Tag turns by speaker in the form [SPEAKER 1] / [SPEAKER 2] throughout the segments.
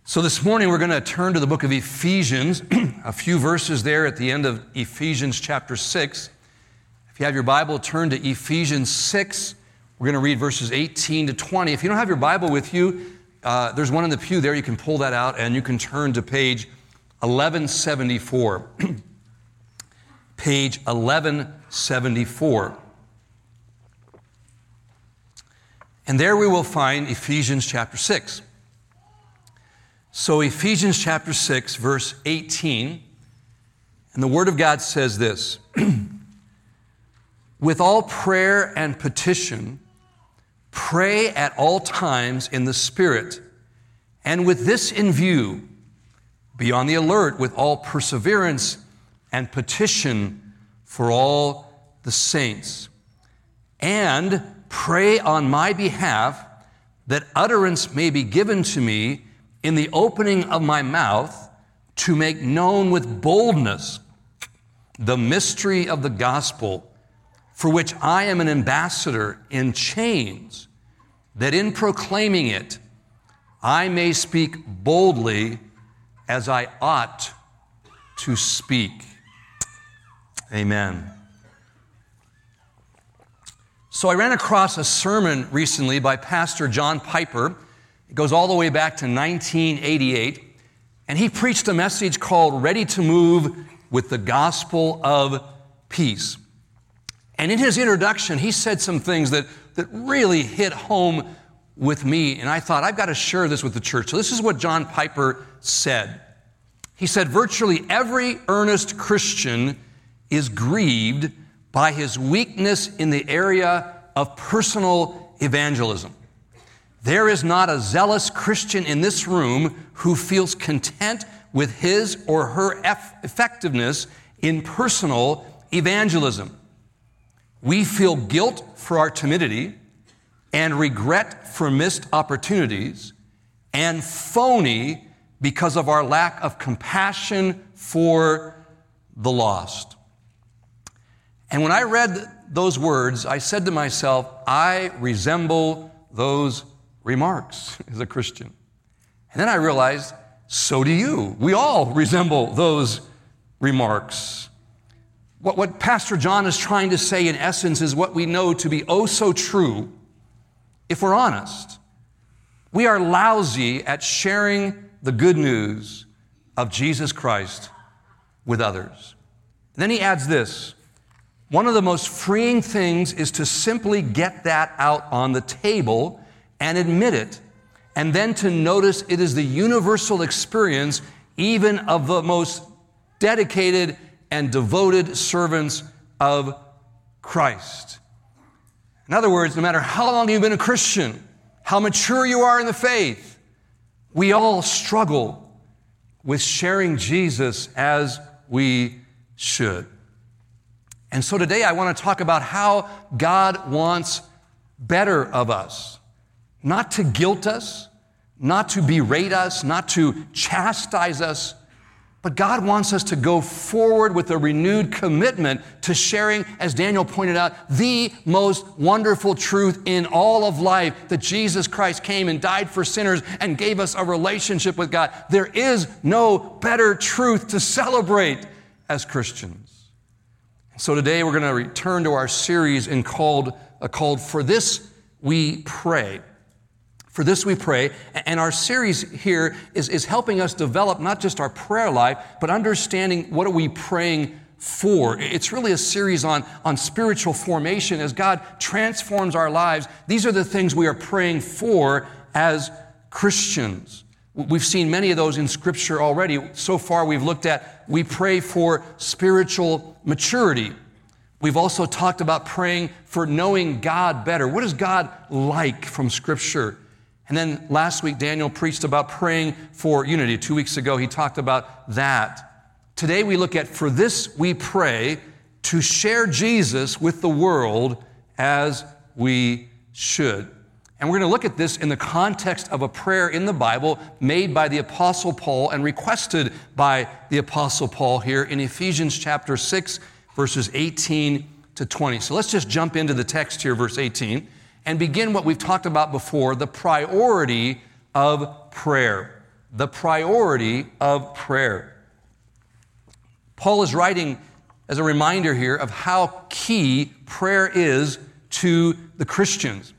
[SPEAKER 1] So this morning we're going to turn to the book of Ephesians, a few verses there at the end of Ephesians chapter 6. If you have your Bible, turn to Ephesians 6. We're going to read verses 18 to 20. If you don't have your Bible with you, there's one in the pew there. You can pull that out and you can turn to page 1174. Page 1174. And there we will find Ephesians chapter 6. So Ephesians chapter 6, verse 18, and the Word of God says this, with all prayer and petition, pray at all times in the Spirit, and with this in view, be on the alert with all perseverance and petition for all the saints. And pray on my behalf that utterance may be given to me in the opening of my mouth to make known with boldness the mystery of the gospel, for which I am an ambassador in chains, that in proclaiming it I may speak boldly as I ought to speak. Amen. So I ran across a sermon recently by Pastor John Piper. It goes all the way back to 1988, and he preached a message called Ready to Move with the Gospel of Peace. And in his introduction, he said some things that really hit home with me, and I thought, I've got to share this with the church. So this is what John Piper said. He said, virtually every earnest Christian is grieved by his weakness in the area of personal evangelism. There is not a zealous Christian in this room who feels content with his or her effectiveness in personal evangelism. We feel guilt for our timidity and regret for missed opportunities and phony because of our lack of compassion for the lost. And when I read those words, I said to myself, I resemble those remarks as a Christian. And then I realized, so do you. We all resemble those remarks. What Pastor John is trying to say in essence is what we know to be oh so true. If we're honest, we are lousy at sharing the good news of Jesus Christ with others. And then he adds this, one of the most freeing things is to simply get that out on the table and admit it, and then to notice it is the universal experience even of the most dedicated and devoted servants of Christ. In other words, no matter how long you've been a Christian, how mature you are in the faith, we all struggle with sharing Jesus as we should. And so today I want to talk about how God wants better of us. Not to guilt us, not to berate us, not to chastise us, but God wants us to go forward with a renewed commitment to sharing, as Daniel pointed out, the most wonderful truth in all of life, that Jesus Christ came and died for sinners and gave us a relationship with God. There is no better truth to celebrate as Christians. And so today we're going to return to our series called For This We Pray. For this we pray, and our series here is helping us develop not just our prayer life, but understanding what are we praying for. It's really a series on spiritual formation. As God transforms our lives, these are the things we are praying for as Christians. We've seen many of those in Scripture already. So far we've looked at, we pray for spiritual maturity. We've also talked about praying for knowing God better. What is God like from Scripture? And then last week, Daniel preached about praying for unity. 2 weeks ago, he talked about that. Today, we look at, for this we pray, to share Jesus with the world as we should. And we're going to look at this in the context of a prayer in the Bible made by the Apostle Paul and requested by the Apostle Paul here in Ephesians chapter 6, verses 18 to 20. So let's just jump into the text here, verse 18. And begin what we've talked about before, the priority of prayer. the priority of prayer. Paul is writing as a reminder here of how key prayer is to the Christians.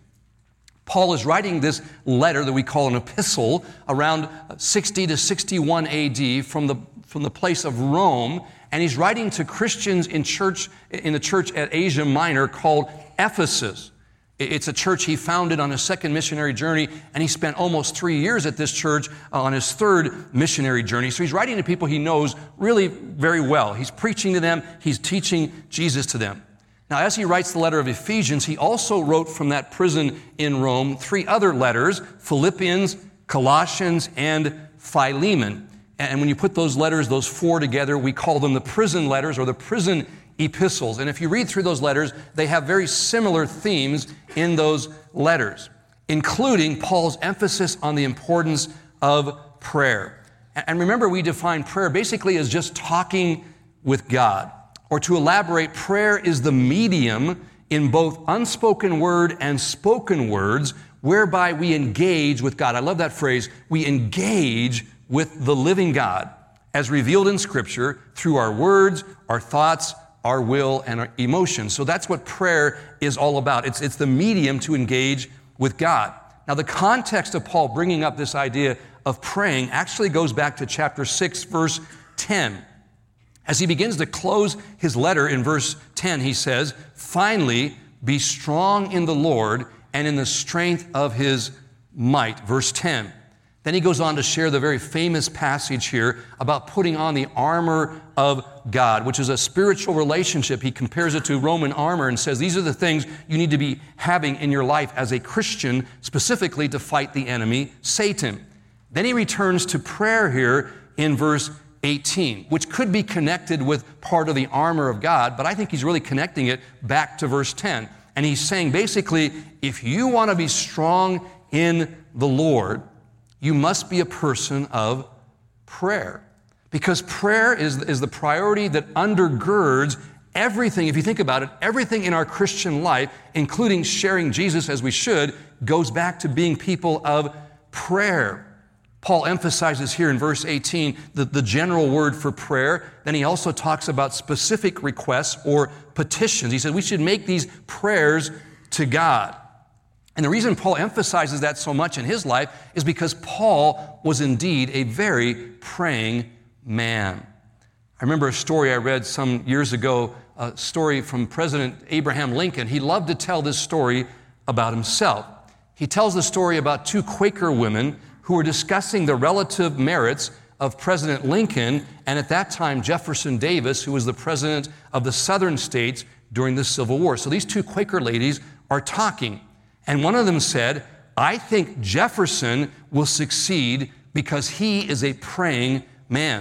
[SPEAKER 1] Paul is writing this letter that we call an epistle around 60 to 61 AD from the place of Rome, and he's writing to Christians in the church at Asia Minor called Ephesus. It's a church he founded on his second missionary journey, and he spent almost 3 years at this church on his third missionary journey. So he's writing to people he knows really very well. He's preaching to them. He's teaching Jesus to them. Now, as he writes the letter of Ephesians, he also wrote from that prison in Rome 3 other letters, Philippians, Colossians, and Philemon. And when you put those letters, those 4 together, we call them the prison letters or the prison epistles. And if you read through those letters, they have very similar themes in those letters, including Paul's emphasis on the importance of prayer. And remember, we define prayer basically as just talking with God. Or to elaborate, prayer is the medium in both unspoken word and spoken words whereby we engage with God. I love that phrase. We engage with the living God as revealed in Scripture through our words, our thoughts, our will, and our emotions. So that's what prayer is all about. It's the medium to engage with God. Now, the context of Paul bringing up this idea of praying actually goes back to chapter 6, verse 10. As he begins to close his letter in verse 10, he says, "Finally, be strong in the Lord and in the strength of his might." Verse 10. Then he goes on to share the very famous passage here about putting on the armor of God, which is a spiritual relationship. He compares it to Roman armor and says these are the things you need to be having in your life as a Christian, specifically to fight the enemy, Satan. Then he returns to prayer here in verse 18, which could be connected with part of the armor of God, but I think he's really connecting it back to verse 10. And he's saying basically, if you want to be strong in the Lord, you must be a person of prayer. Because prayer is the priority that undergirds everything. If you think about it, everything in our Christian life, including sharing Jesus as we should, goes back to being people of prayer. Paul emphasizes here in verse 18 the general word for prayer. Then he also talks about specific requests or petitions. He said we should make these prayers to God. And the reason Paul emphasizes that so much in his life is because Paul was indeed a very praying man. I remember a story I read some years ago, a story from President Abraham Lincoln. He loved to tell this story about himself. He tells the story about 2 Quaker women who were discussing the relative merits of President Lincoln and at that time Jefferson Davis, who was the president of the southern states during the Civil War. So these 2 Quaker ladies are talking. And one of them said, "I think Jefferson will succeed because he is a praying man."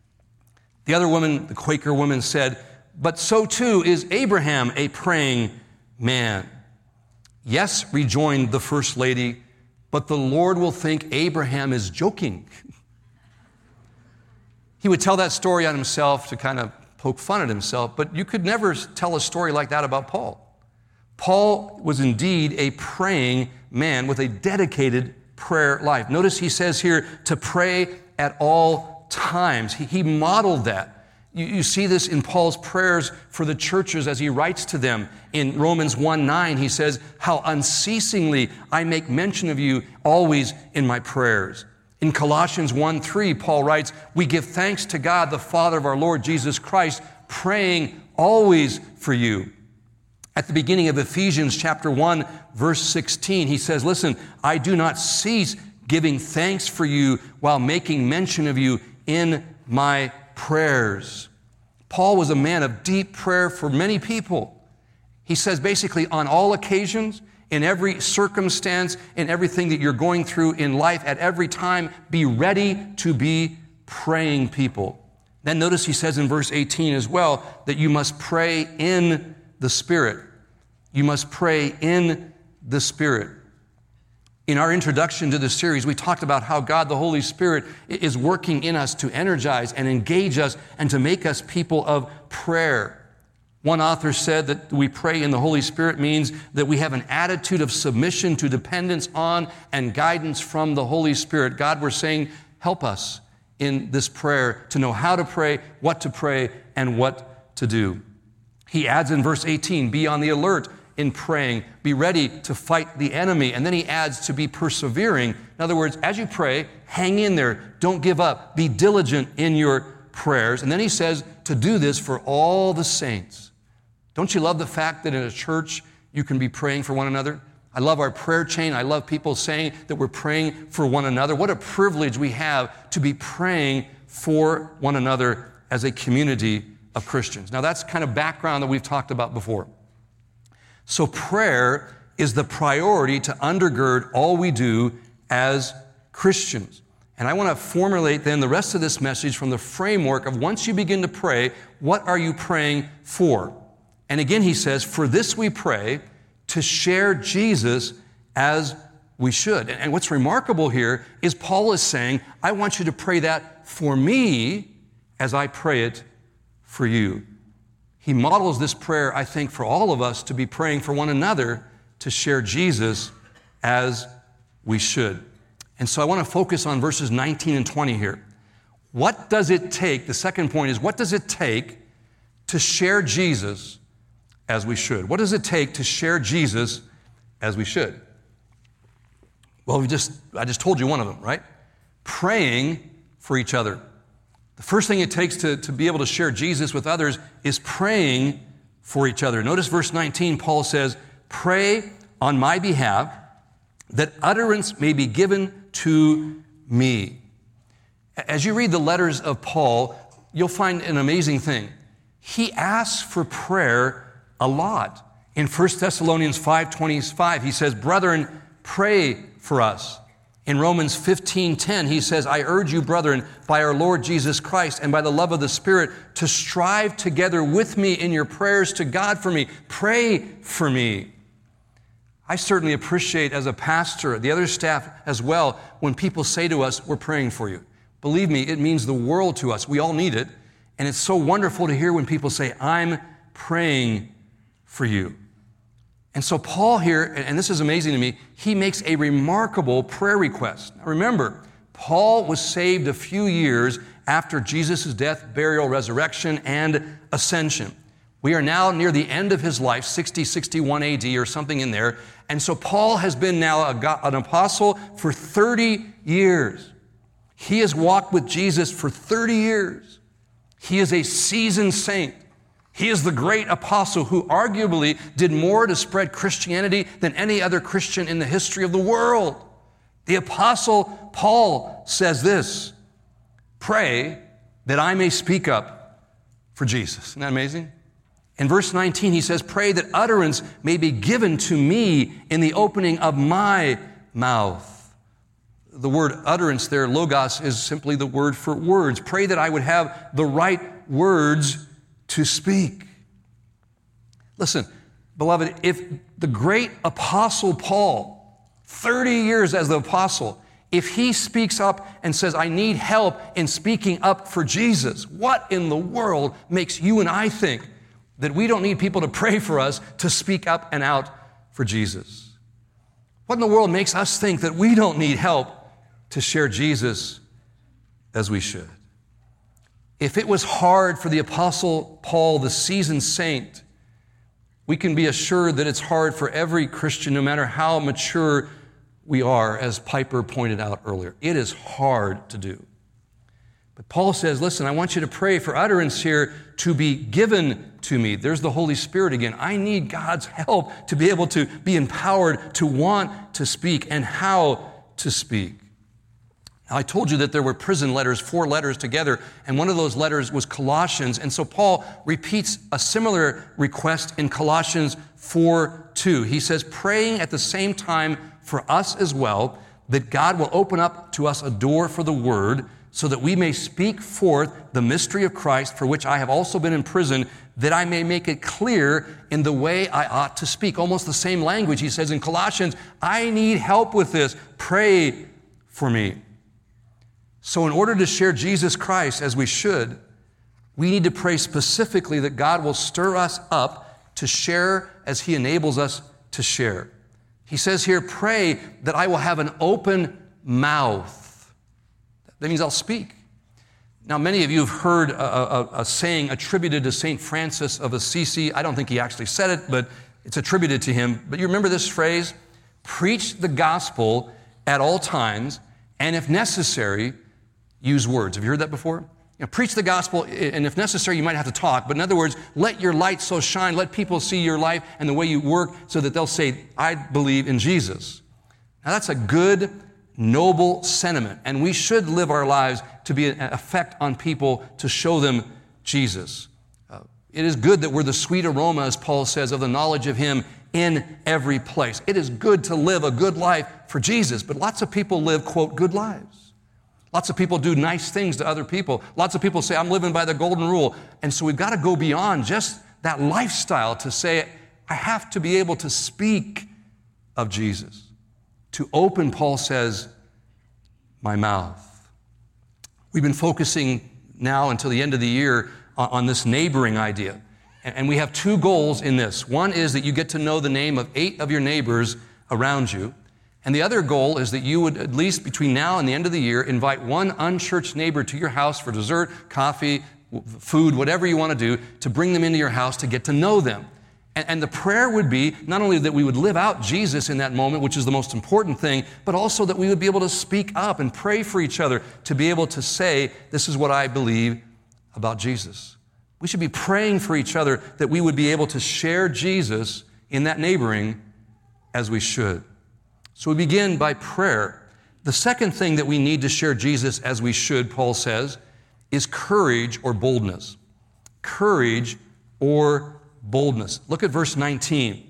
[SPEAKER 1] The other woman, the Quaker woman, said, "But so too is Abraham a praying man." "Yes," rejoined the first lady, "but the Lord will think Abraham is joking." He would tell that story on himself to kind of poke fun at himself, but you could never tell a story like that about Paul. Paul was indeed a praying man with a dedicated prayer life. Notice he says here to pray at all times. He modeled that. You see this in Paul's prayers for the churches as he writes to them. In Romans 1:9, he says, "How unceasingly I make mention of you always in my prayers." In Colossians 1:3, Paul writes, "We give thanks to God, the Father of our Lord Jesus Christ, praying always for you." At the beginning of Ephesians chapter 1, verse 16, he says, "Listen, I do not cease giving thanks for you while making mention of you in my prayers." Paul was a man of deep prayer for many people. He says basically on all occasions, in every circumstance, in everything that you're going through in life, at every time, be ready to be praying people. Then notice he says in verse 18 as well that you must pray in the Spirit. You must pray in the Spirit. In our introduction to the series, we talked about how God, the Holy Spirit, is working in us to energize and engage us and to make us people of prayer. One author said that we pray in the Holy Spirit means that we have an attitude of submission to dependence on and guidance from the Holy Spirit. God, we're saying, help us in this prayer to know how to pray, what to pray, and what to do. He adds in verse 18, be on the alert in praying, be ready to fight the enemy. And then he adds to be persevering. In other words, as you pray, hang in there, don't give up, be diligent in your prayers. And then he says to do this for all the saints. Don't you love the fact that in a church you can be praying for one another? I love our prayer chain. I love people saying that we're praying for one another. What a privilege we have to be praying for one another as a community of Christians. Now that's kind of background that we've talked about before. So prayer is the priority to undergird all we do as Christians. And I want to formulate then the rest of this message from the framework of once you begin to pray, what are you praying for? And again, he says, for this we pray, to share Jesus as we should. And what's remarkable here is Paul is saying, I want you to pray that for me as I pray it for you. He models this prayer, I think, for all of us to be praying for one another to share Jesus as we should. And so I want to focus on verses 19 and 20 here. What does it take? The second point is, what does it take to share Jesus as we should? What does it take to share Jesus as we should? Well, I just told you one of them, right? Praying for each other. The first thing it takes to be able to share Jesus with others is praying for each other. Notice verse 19, Paul says, pray on my behalf that utterance may be given to me. As you read the letters of Paul, you'll find an amazing thing. He asks for prayer a lot. In 1 Thessalonians 5:25, he says, brethren, pray for us. In Romans 15:10, he says, I urge you, brethren, by our Lord Jesus Christ and by the love of the Spirit, to strive together with me in your prayers to God for me. Pray for me. I certainly appreciate as a pastor, the other staff as well, when people say to us, we're praying for you. Believe me, it means the world to us. We all need it. And it's so wonderful to hear when people say, I'm praying for you. And so Paul here, and this is amazing to me, he makes a remarkable prayer request. Now remember, Paul was saved a few years after Jesus' death, burial, resurrection, and ascension. We are now near the end of his life, 60, 61 AD or something in there. And so Paul has been now an apostle for 30 years. He has walked with Jesus for 30 years. He is a seasoned saint. He is the great apostle who arguably did more to spread Christianity than any other Christian in the history of the world. The apostle Paul says this, pray that I may speak up for Jesus. Isn't that amazing? In verse 19, he says, pray that utterance may be given to me in the opening of my mouth. The word utterance there, logos, is simply the word for words. Pray that I would have the right words to speak. Listen, beloved, if the great apostle Paul, 30 years as the apostle, if he speaks up and says, I need help in speaking up for Jesus, what in the world makes you and I think that we don't need people to pray for us to speak up and out for Jesus? What in the world makes us think that we don't need help to share Jesus as we should? If it was hard for the Apostle Paul, the seasoned saint, we can be assured that it's hard for every Christian, no matter how mature we are, as Piper pointed out earlier. It is hard to do. But Paul says, listen, I want you to pray for utterance here to be given to me. There's the Holy Spirit again. I need God's help to be able to be empowered to want to speak and how to speak. Now, I told you that there were prison letters, 4 letters together, and one of those letters was Colossians. And so Paul repeats a similar request in Colossians 4:2. He says, praying at the same time for us as well, that God will open up to us a door for the word, so that we may speak forth the mystery of Christ, for which I have also been in prison, that I may make it clear in the way I ought to speak. Almost the same language. He says in Colossians, I need help with this. Pray for me. So in order to share Jesus Christ as we should, we need to pray specifically that God will stir us up to share as he enables us to share. He says here, pray that I will have an open mouth. That means I'll speak. Now, many of you have heard a saying attributed to St. Francis of Assisi. I don't think he actually said it, but it's attributed to him. But you remember this phrase? Preach the gospel at all times, and if necessary, use words. Have you heard that before? Preach the gospel, and if necessary, you might have to talk. But in other words, let your light so shine, let people see your life and the way you work so that they'll say, I believe in Jesus. Now, that's a good, noble sentiment, and we should live our lives to be an effect on people to show them Jesus. It is good that we're the sweet aroma, as Paul says, of the knowledge of Him in every place. It is good to live a good life for Jesus, but lots of people live, quote, good lives. Lots of people do nice things to other people. Lots of people say, I'm living by the golden rule. And so we've got to go beyond just that lifestyle to say, I have to be able to speak of Jesus. To open, Paul says, my mouth. We've been focusing now until the end of the year on this neighboring idea. And we have two goals in this. One is that you get to know the name of 8 of your neighbors around you. And the other goal is that you would, at least between now and the end of the year, invite one unchurched neighbor to your house for dessert, coffee, food, whatever you want to do, to bring them into your house to get to know them. And the prayer would be not only that we would live out Jesus in that moment, which is the most important thing, but also that we would be able to speak up and pray for each other to be able to say, this is what I believe about Jesus. We should be praying for each other that we would be able to share Jesus in that neighboring as we should. So we begin by prayer. The second thing that we need to share Jesus as we should, Paul says, is courage or boldness. Courage or boldness. Look at verse 19.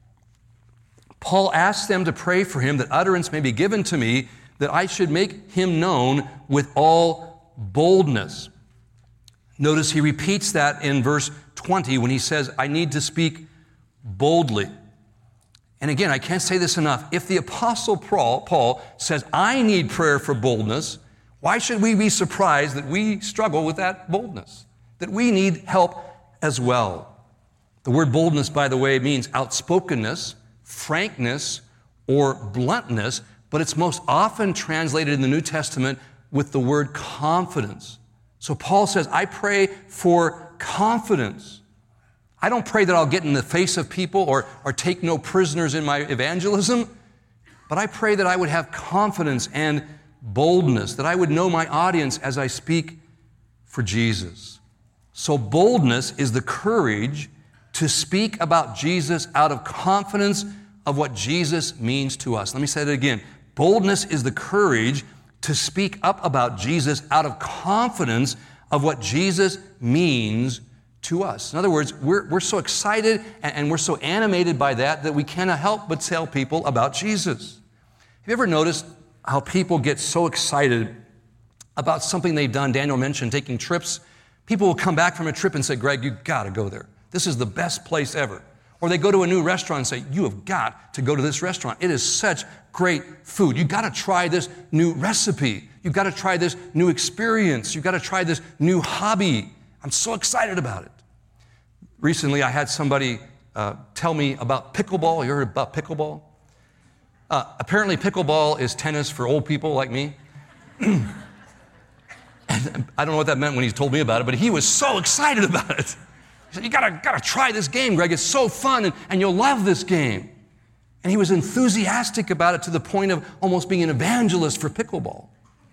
[SPEAKER 1] Paul asks them to pray for him that utterance may be given to me, that I should make him known with all boldness. Notice he repeats that in verse 20 when he says, I need to speak boldly. And again, I can't say this enough. If the Apostle Paul says, I need prayer for boldness, why should we be surprised that we struggle with that boldness? That we need help as well. The word boldness, by the way, means outspokenness, frankness, or bluntness, but it's most often translated in the New Testament with the word confidence. So Paul says, I pray for confidence. I don't pray that I'll get in the face of people or take no prisoners in my evangelism, but I pray that I would have confidence and boldness, that I would know my audience as I speak for Jesus. So boldness is the courage to speak about Jesus out of confidence of what Jesus means to us. Let me say that again. Boldness is the courage to speak up about Jesus out of confidence of what Jesus means to us. In other words, we're so excited and we're so animated by that we cannot help but tell people about Jesus. Have you ever noticed how people get so excited about something they've done? Daniel mentioned taking trips. People will come back from a trip and say, Greg, you've got to go there. This is the best place ever. Or they go to a new restaurant and say, you have got to go to this restaurant. It is such great food. You've got to try this new recipe. You've got to try this new experience. You've got to try this new hobby. I'm so excited about it. Recently, I had somebody tell me about pickleball. You heard about pickleball? Apparently, pickleball is tennis for old people like me. And I don't know what that meant when he told me about it, but he was so excited about it. He said, you gotta try this game, Greg. It's so fun, and you'll love this game. And he was enthusiastic about it to the point of almost being an evangelist for pickleball.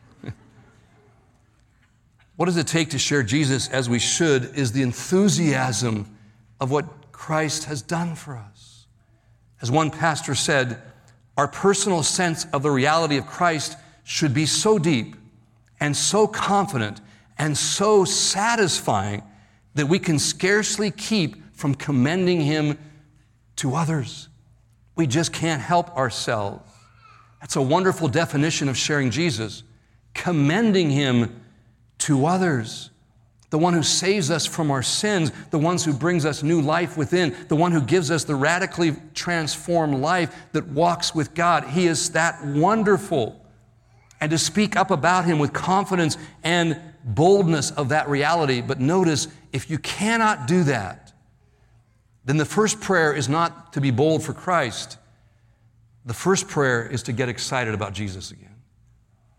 [SPEAKER 1] What does it take to share Jesus as we should is the enthusiasm of what Christ has done for us. As one pastor said, our personal sense of the reality of Christ should be so deep and so confident and so satisfying that we can scarcely keep from commending him to others. We just can't help ourselves. That's a wonderful definition of sharing Jesus. Commending him to others. The one who saves us from our sins, the one who brings us new life within, the one who gives us the radically transformed life that walks with God. He is that wonderful. And to speak up about him with confidence and boldness of that reality. But notice, if you cannot do that, then the first prayer is not to be bold for Christ. The first prayer is to get excited about Jesus again.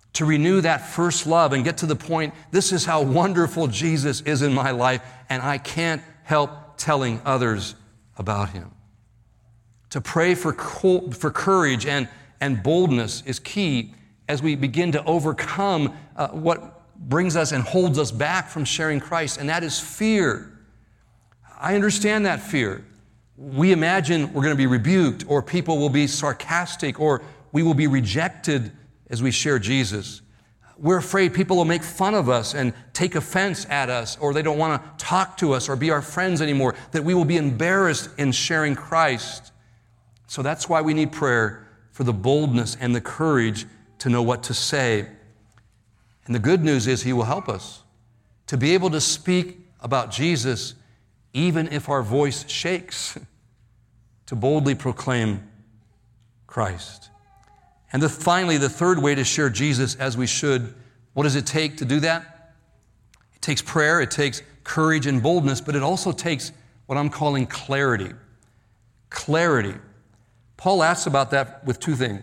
[SPEAKER 1] to renew that first love and get to the point, this is how wonderful Jesus is in my life, and I can't help telling others about him. To pray for courage and boldness is key as we begin to overcome what brings us and holds us back from sharing Christ, and that is fear. I understand that fear. We imagine we're going to be rebuked, or people will be sarcastic, or we will be rejected as we share Jesus. We're afraid people will make fun of us and take offense at us, or they don't want to talk to us or be our friends anymore, that we will be embarrassed in sharing Christ. So that's why we need prayer for the boldness and the courage to know what to say. And the good news is he will help us to be able to speak about Jesus even if our voice shakes, to boldly proclaim Christ. And finally, the third way to share Jesus as we should, what does it take to do that? It takes prayer, it takes courage and boldness, but it also takes what I'm calling clarity. Clarity. Paul asks about that with two things.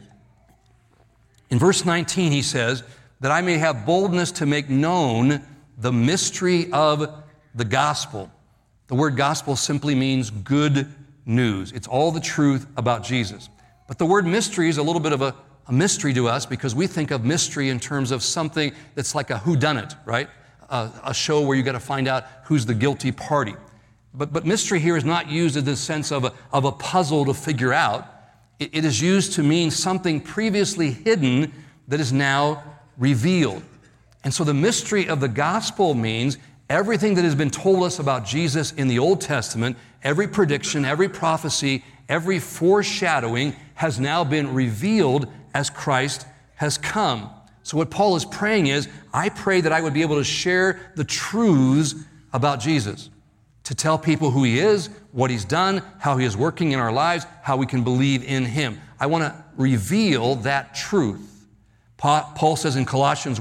[SPEAKER 1] In verse 19, he says, that I may have boldness to make known the mystery of the gospel. The word gospel simply means good news. It's all the truth about Jesus. But the word mystery is a little bit of a mystery to us because we think of mystery in terms of something that's like a whodunit, right? A show where you got to find out who's the guilty party. But mystery here is not used in the sense of a puzzle to figure out. It is used to mean something previously hidden that is now revealed. And so the mystery of the gospel means everything that has been told us about Jesus in the Old Testament, every prediction, every prophecy, every foreshadowing has now been revealed as Christ has come. So what Paul is praying is, I pray that I would be able to share the truths about Jesus, to tell people who he is, what he's done, how he is working in our lives, how we can believe in him. I want to reveal that truth. Paul says in Colossians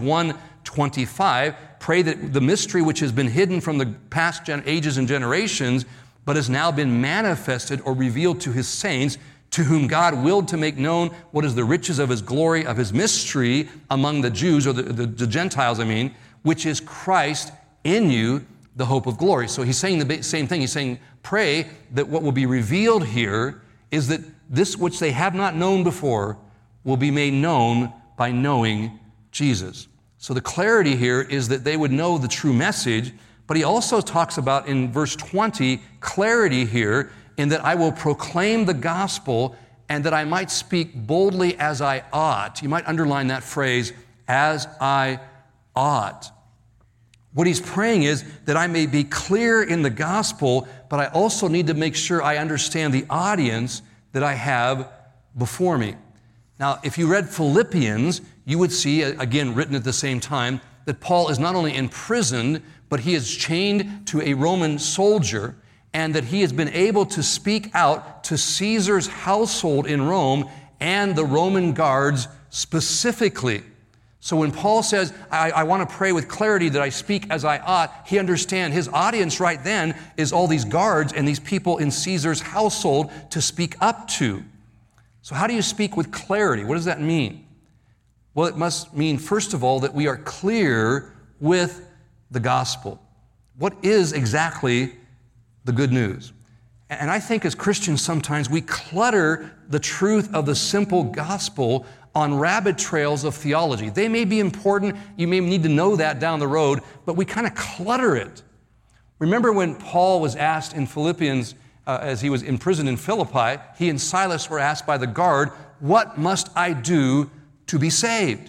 [SPEAKER 1] 1:25, pray that the mystery which has been hidden from the past ages and generations, but has now been manifested or revealed to his saints, to whom God willed to make known what is the riches of his glory, of his mystery among the Jews, or the Gentiles, which is Christ in you, the hope of glory. So he's saying the same thing. He's saying, pray that what will be revealed here is that this which they have not known before will be made known by knowing Jesus. So the clarity here is that they would know the true message, but he also talks about in verse 20, clarity here in that I will proclaim the gospel and that I might speak boldly as I ought. You might underline that phrase, as I ought. What he's praying is that I may be clear in the gospel, but I also need to make sure I understand the audience that I have before me. Now, if you read Philippians, you would see, again, written at the same time, that Paul is not only imprisoned, but he is chained to a Roman soldier, and that he has been able to speak out to Caesar's household in Rome and the Roman guards specifically. So when Paul says, I want to pray with clarity that I speak as I ought, he understands his audience right then is all these guards and these people in Caesar's household to speak up to. So how do you speak with clarity? What does that mean? Well, it must mean, first of all, that we are clear with the gospel. What is exactly the good news? And I think as Christians sometimes we clutter the truth of the simple gospel on rabbit trails of theology. They may be important, you may need to know that down the road, but we kind of clutter it. Remember when Paul was asked in Philippians, as he was imprisoned in Philippi, he and Silas were asked by the guard, what must I do to be saved?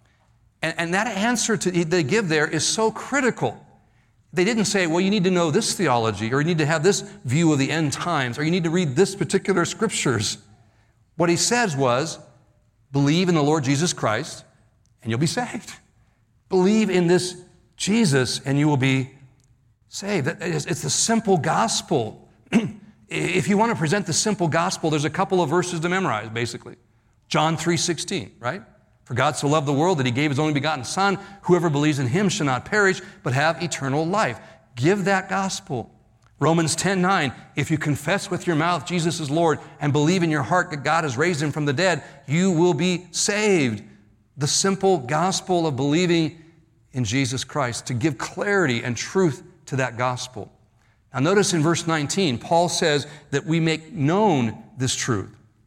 [SPEAKER 1] And that answer they give there is so critical. They didn't say, well, you need to know this theology, or you need to have this view of the end times, or you need to read this particular scriptures. What he says was, believe in the Lord Jesus Christ, and you'll be saved. Believe in this Jesus, and you will be saved. It's the simple gospel. If you want to present the simple gospel, there's a couple of verses to memorize, basically. John 3:16, right? For God so loved the world that he gave his only begotten Son. Whoever believes in him shall not perish, but have eternal life. Give that gospel. Romans 10:9, if you confess with your mouth Jesus is Lord and believe in your heart that God has raised him from the dead, you will be saved. the simple gospel of believing in Jesus Christ, to give clarity and truth to that gospel. Now notice in verse 19, Paul says that we make known this truth.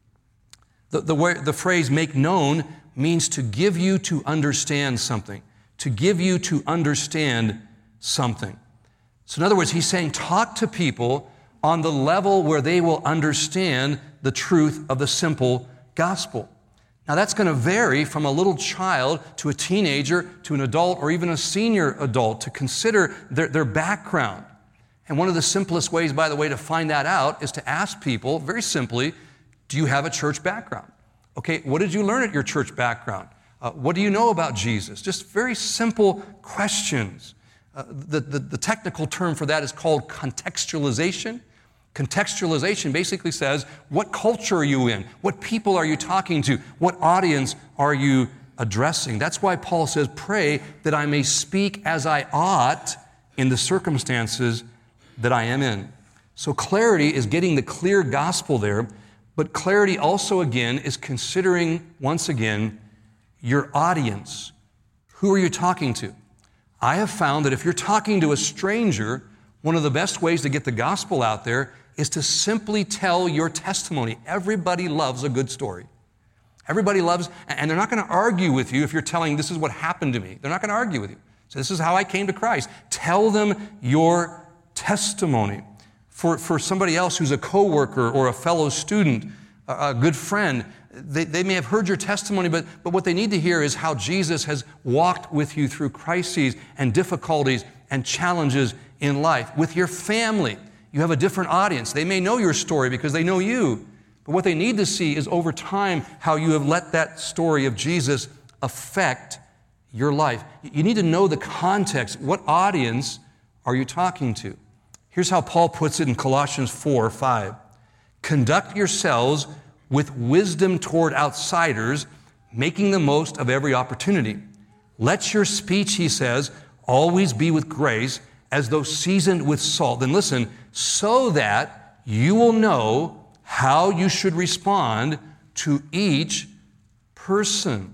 [SPEAKER 1] The phrase make known means to give you to understand something, to give you to understand something. So in other words, he's saying talk to people on the level where they will understand the truth of the simple gospel. Now that's going to vary from a little child to a teenager to an adult or even a senior adult, to consider their background. And one of the simplest ways, by the way, to find that out is to ask people, very simply, do you have a church background? Okay, what did you learn at your church background? What do you know about Jesus? Just very simple questions. The technical term for that is called contextualization. Contextualization basically says, what culture are you in? What people are you talking to? What audience are you addressing? That's why Paul says, pray that I may speak as I ought in the circumstances that I am in. So clarity is getting the clear gospel there, but clarity also, again, is considering, once again, your audience. Who are you talking to? I have found that if you're talking to a stranger, one of the best ways to get the gospel out there is to simply tell your testimony. Everybody loves a good story. Everybody loves, and they're not going to argue with you if you're telling, this is what happened to me. They're not going to argue with you. So this is how I came to Christ. Tell them your testimony. For somebody else who's a coworker or a fellow student, a good friend, they may have heard your testimony, but what they need to hear is how Jesus has walked with you through crises and difficulties and challenges in life. With your family, you have a different audience. They may know your story because they know you, but what they need to see is over time how you have let that story of Jesus affect your life. You need to know the context. What audience are you talking to? Here's how Paul puts it in Colossians 4:5. Conduct yourselves with wisdom toward outsiders, making the most of every opportunity. Let your speech, he says, always be with grace, as though seasoned with salt. Then listen, so that you will know how you should respond to each person.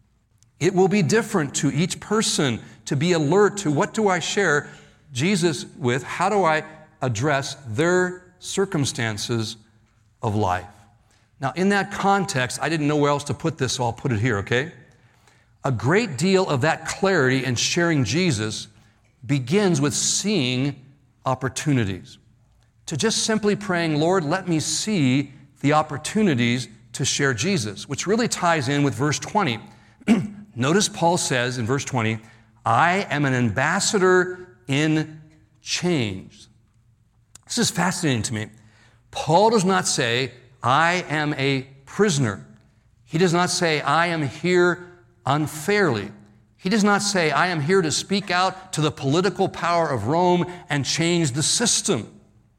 [SPEAKER 1] It will be different to each person to be alert to what do I share Jesus with? How do I address their circumstances of life? Now, in that context, I didn't know where else to put this, so I'll put it here, okay? A great deal of that clarity in sharing Jesus begins with seeing opportunities. To just simply praying, Lord, let me see the opportunities to share Jesus, which really ties in with verse 20. Notice Paul says in verse 20, I am an ambassador in chains. This is fascinating to me. Paul does not say, I am a prisoner. He does not say, I am here unfairly. He does not say, I am here to speak out to the political power of Rome and change the system.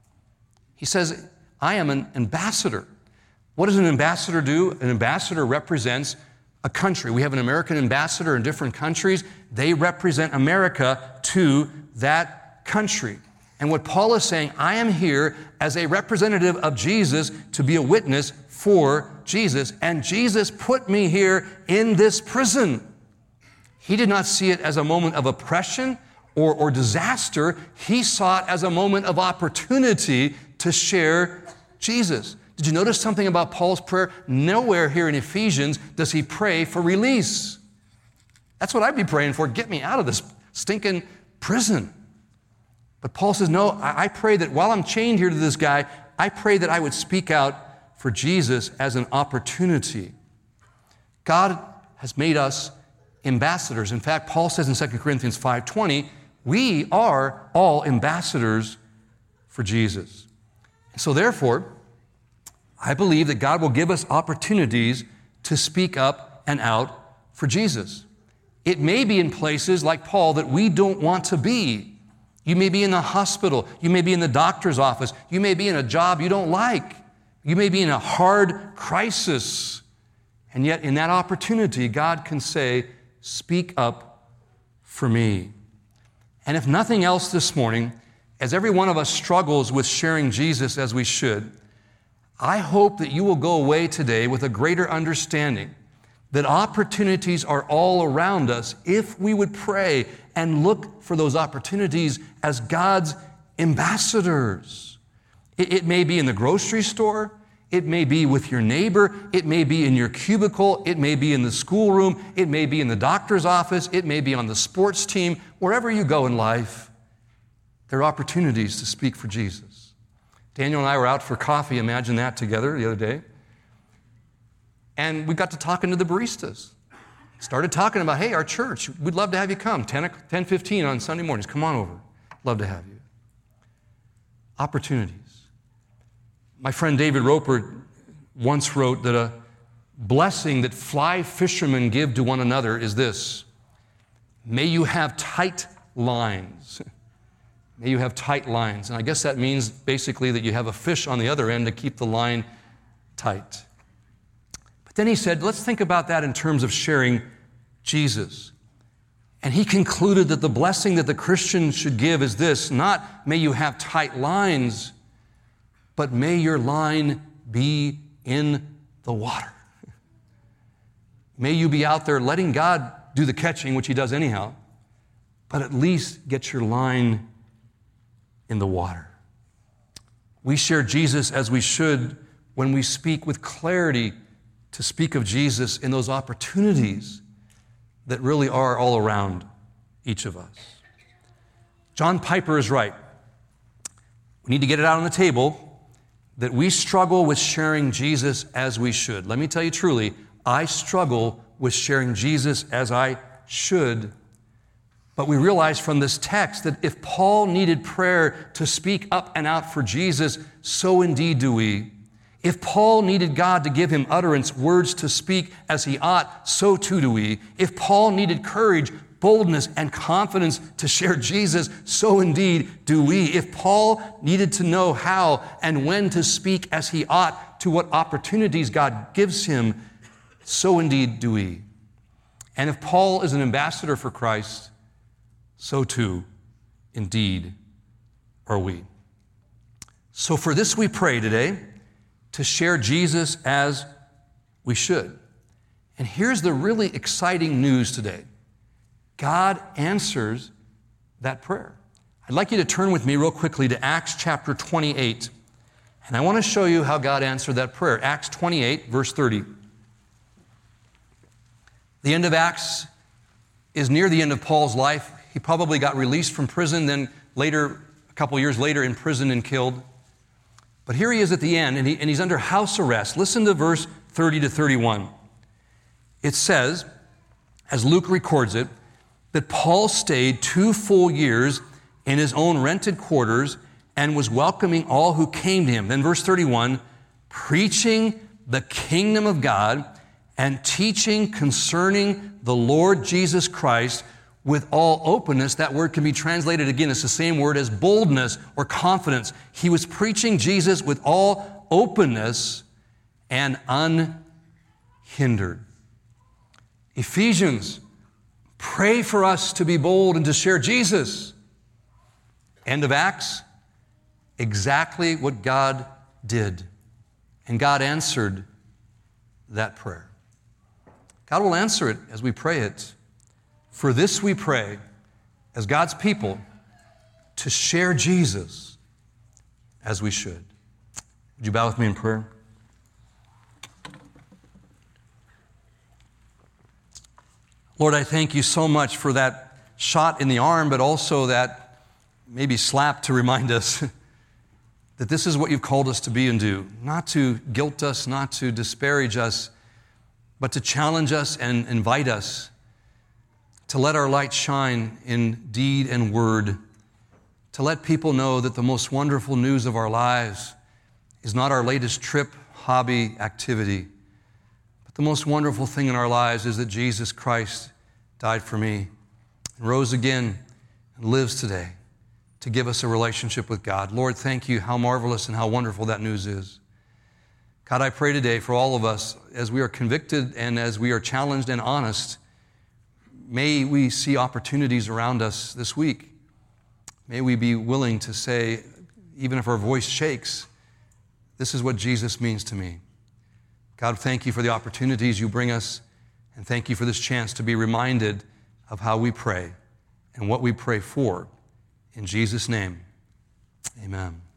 [SPEAKER 1] He says, I am an ambassador. What does an ambassador do? An ambassador represents a country. We have an American ambassador in different countries. They represent America to that country. And what Paul is saying, I am here as a representative of Jesus to be a witness for Jesus. And Jesus put me here in this prison. He did not see it as a moment of oppression or disaster. He saw it as a moment of opportunity to share Jesus. Did you notice something about Paul's prayer? Nowhere here in Ephesians does he pray for release. That's what I'd be praying for. Get me out of this stinking prison. But Paul says, no, I pray that while I'm chained here to this guy, I pray that I would speak out for Jesus as an opportunity. God has made us ambassadors. In fact, Paul says in 2 Corinthians 5:20, we are all ambassadors for Jesus. So therefore, I believe that God will give us opportunities to speak up and out for Jesus. It may be in places like Paul that we don't want to be. You may be in the hospital. You may be in the doctor's office. You may be in a job you don't like. You may be in a hard crisis. And yet in that opportunity, God can say, speak up for me. And if nothing else this morning, as every one of us struggles with sharing Jesus as we should, I hope that you will go away today with a greater understanding that opportunities are all around us if we would pray and look for those opportunities as God's ambassadors. It may be in the grocery store. It may be with your neighbor. It may be in your cubicle. It may be in the schoolroom. It may be in the doctor's office. It may be on the sports team. Wherever you go in life, there are opportunities to speak for Jesus. Daniel and I were out for coffee, imagine that, together the other day. And we got to talking to the baristas. Started talking about, hey, our church, we'd love to have you come, 10:15 on Sunday mornings. Come on over. Love to have you. Opportunities. My friend David Roper once wrote that a blessing that fly fishermen give to one another is this: may you have tight lines. May you have tight lines. And I guess that means basically that you have a fish on the other end to keep the line tight. But then he said, let's think about that in terms of sharing Jesus. And he concluded that the blessing that the Christian should give is this: not may you have tight lines, but may your line be in the water. May you be out there letting God do the catching, which he does anyhow, but at least get your line in the water. We share Jesus as we should when we speak with clarity to speak of Jesus in those opportunities that really are all around each of us. John Piper is right. We need to get it out on the table that we struggle with sharing Jesus as we should. Let me tell you truly, I struggle with sharing Jesus as I should. But we realize from this text that if Paul needed prayer to speak up and out for Jesus, so indeed do we. If Paul needed God to give him utterance, words to speak as he ought, so too do we. If Paul needed courage, boldness, and confidence to share Jesus, so indeed do we. If Paul needed to know how and when to speak as he ought to what opportunities God gives him, so indeed do we. And if Paul is an ambassador for Christ, so too, indeed, are we. So for this we pray today, to share Jesus as we should. And here's the really exciting news today. God answers that prayer. I'd like you to turn with me real quickly to Acts chapter 28. And I want to show you how God answered that prayer. Acts 28, verse 30. The end of Acts is near the end of Paul's life. He probably got released from prison, then later, a couple years later, imprisoned and killed. But here he is at the end, and he's under house arrest. Listen to verse 30 to 31. It says, as Luke records it, that Paul stayed 2 full years in his own rented quarters and was welcoming all who came to him. Then verse 31, preaching the kingdom of God and teaching concerning the Lord Jesus Christ with all openness. That word can be translated again. It's the same word as boldness or confidence. He was preaching Jesus with all openness and unhindered. Ephesians, pray for us to be bold and to share Jesus. End of Acts, exactly what God did. And God answered that prayer. God will answer it as we pray it. For this we pray, as God's people, to share Jesus as we should. Would you bow with me in prayer? Lord, I thank you so much for that shot in the arm, but also that maybe slap to remind us that this is what you've called us to be and do. Not to guilt us, not to disparage us, but to challenge us and invite us to let our light shine in deed and word, to let people know that the most wonderful news of our lives is not our latest trip, hobby, activity, but the most wonderful thing in our lives is that Jesus Christ died for me and rose again and lives today to give us a relationship with God. Lord, thank you how marvelous and how wonderful that news is. God, I pray today for all of us as we are convicted and as we are challenged and honest. May we see opportunities around us this week. May we be willing to say, even if our voice shakes, this is what Jesus means to me. God, thank you for the opportunities you bring us And thank you for this chance to be reminded of how we pray and what we pray for. In Jesus' name, amen.